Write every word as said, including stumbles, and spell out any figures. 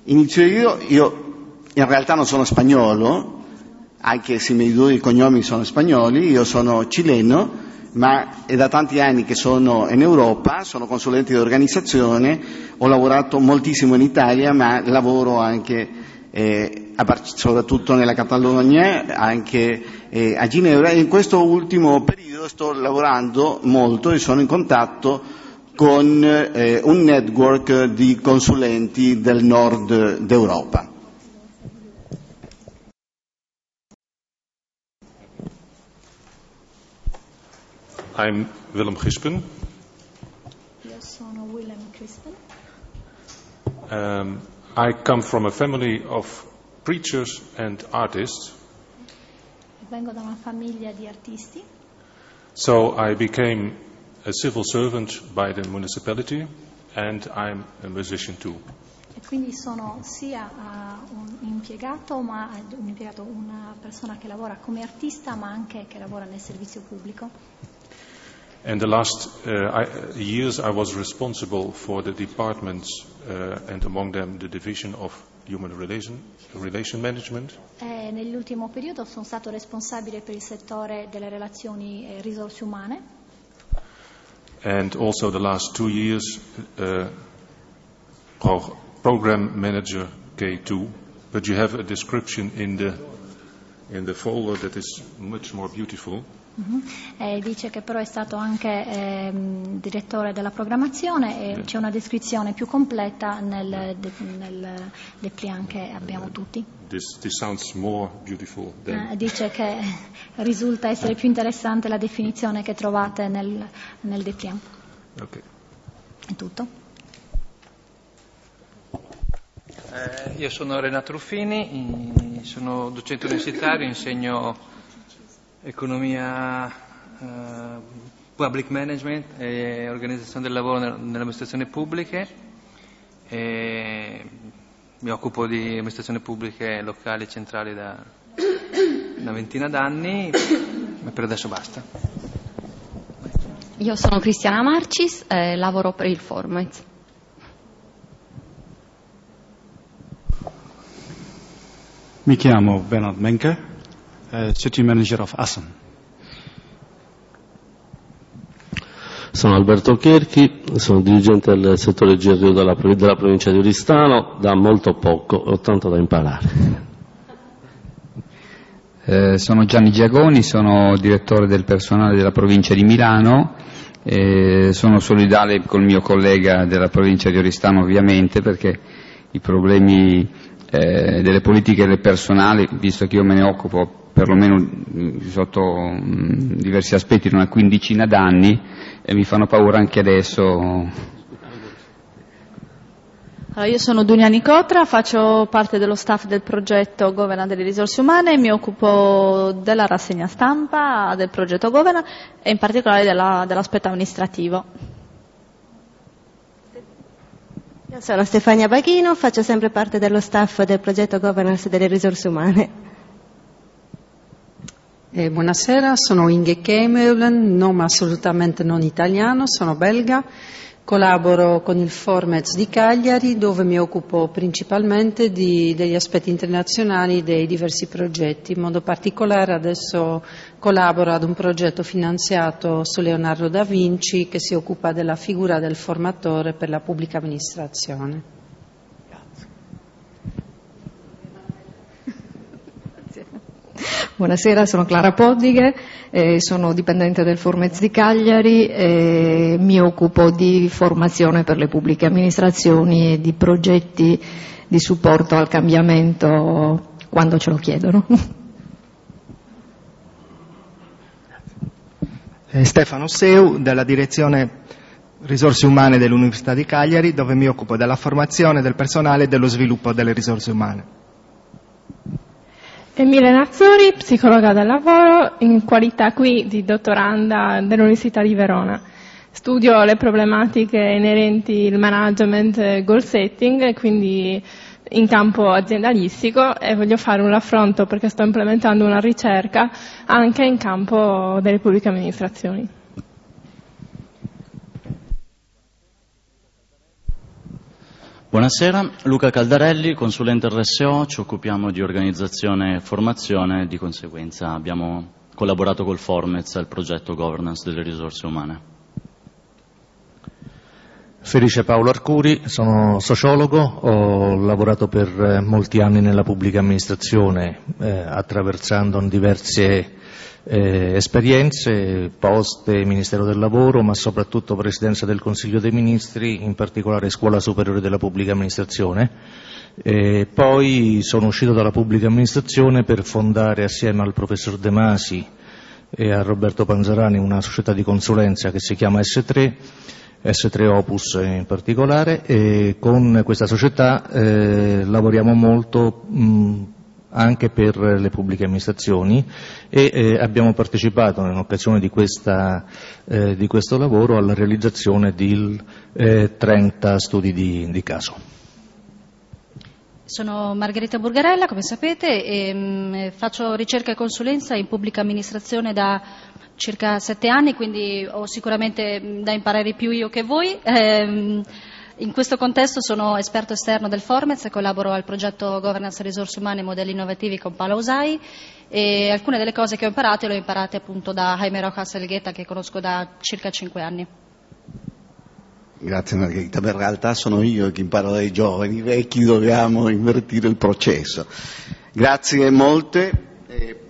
Inizio io, io in realtà non sono spagnolo, anche se i miei due cognomi sono spagnoli, io sono cileno, ma è da tanti anni che sono in Europa, sono consulente di organizzazione, ho lavorato moltissimo in Italia, ma lavoro anche eh, a Bar- soprattutto nella Catalogna, anche eh, a Ginevra, e in questo ultimo periodo sto lavorando molto e sono in contatto con eh, un network di consulenti del nord d'Europa. I'm Willem Gispen. Io sono Willem Gispen. Um, I come from a family of preachers and artists. Vengo da una famiglia di artisti. So I became a civil servant by the municipality, and I'm a musician too. E quindi sono sia uh, un impiegato, ma un impiegato, una persona che lavora come artista, ma anche che lavora nel servizio pubblico. And the last uh, I, years I was responsible for the departments, uh, and among them the division of human relation, relation management. E nell'ultimo periodo sono stato responsabile per il settore delle relazioni e risorse umane. And also the last two years, uh, pro- program manager K two. But you have a description in the in the folder that is much more beautiful. Uh-huh. E dice che però è stato anche ehm, direttore della programmazione e yeah. C'è una descrizione più completa nel, de, nel dépliant che abbiamo tutti. This, this sounds more beautiful than... Uh, dice che risulta essere più interessante la definizione che trovate nel, nel dépliant. Okay. È tutto. Eh, io sono Renato Ruffini, sono docente universitario, insegno economia, uh, public management e organizzazione del lavoro nelle amministrazioni pubbliche, e mi occupo di amministrazioni pubbliche locali e centrali da una ventina d'anni, ma per adesso basta. Io sono Cristiana Marcis e lavoro per il Formez. Mi chiamo Bernard Menke, eh, City Manager of Assen. Sono Alberto Cherchi, sono dirigente del settore G R U della, della provincia di Oristano, da molto poco, ho tanto da imparare. Eh, sono Gianni Giagoni, sono direttore del personale della provincia di Milano, eh, sono solidale col mio collega della provincia di Oristano ovviamente, perché i problemi eh, delle politiche del personale, visto che io me ne occupo perlomeno sotto mh, diversi aspetti da una quindicina d'anni, e mi fanno paura anche adesso. Allora, io sono Dunia Nicotra, faccio parte dello staff del progetto Governance delle risorse umane, mi occupo della rassegna stampa del progetto Governance e in particolare della, dell'aspetto amministrativo. Io sono Stefania Baghino, faccio sempre parte dello staff del progetto Governance delle risorse umane. Eh, buonasera, sono Inge Kemeulen, nome assolutamente non italiano, sono belga, collaboro con il Formez di Cagliari, dove mi occupo principalmente di, degli aspetti internazionali dei diversi progetti. In modo particolare adesso collaboro ad un progetto finanziato su Leonardo da Vinci che si occupa della figura del formatore per la pubblica amministrazione. Buonasera, sono Clara Poddighe, eh, sono dipendente del Formez di Cagliari e mi occupo di formazione per le pubbliche amministrazioni e di progetti di supporto al cambiamento quando ce lo chiedono. Eh, Stefano Seu, della direzione risorse umane dell'Università di Cagliari, dove mi occupo della formazione del personale e dello sviluppo delle risorse umane. Emilia Nazzuri, psicologa del lavoro, in qualità qui di dottoranda dell'Università di Verona. Studio le problematiche inerenti al management e goal setting, quindi in campo aziendalistico, e voglio fare un raffronto perché sto implementando una ricerca anche in campo delle pubbliche amministrazioni. Buonasera, Luca Caldarelli, consulente R S O, ci occupiamo di organizzazione e formazione, di conseguenza abbiamo collaborato col Formez al progetto Governance delle risorse umane. Felice Paolo Arcuri, sono sociologo, ho lavorato per molti anni nella pubblica amministrazione, eh, attraversando diverse eh, esperienze, poste, Ministero del Lavoro, ma soprattutto Presidenza del Consiglio dei Ministri, in particolare Scuola Superiore della Pubblica Amministrazione. E poi sono uscito dalla pubblica amministrazione per fondare assieme al professor De Masi e a Roberto Panzarani una società di consulenza che si chiama S tre, S tre Opus in particolare, e con questa società eh, lavoriamo molto mh, anche per le pubbliche amministrazioni e eh, abbiamo partecipato in occasione di, questa, eh, di questo lavoro alla realizzazione di eh, trenta studi di, di caso. Sono Margherita Burgarella, come sapete, e mh, faccio ricerca e consulenza in pubblica amministrazione da circa sette anni, quindi ho sicuramente da imparare più io che voi. Ehm, in questo contesto sono esperto esterno del Formez e collaboro al progetto Governance Risorse Umane e Modelli Innovativi con Paolo Usai, e alcune delle cose che ho imparato le ho imparate appunto da Jaime Rojas Elgueta, che conosco da circa cinque anni. Grazie Margherita, beh, in realtà sono io che imparo dai giovani, i vecchi dobbiamo invertire il processo. Grazie molte.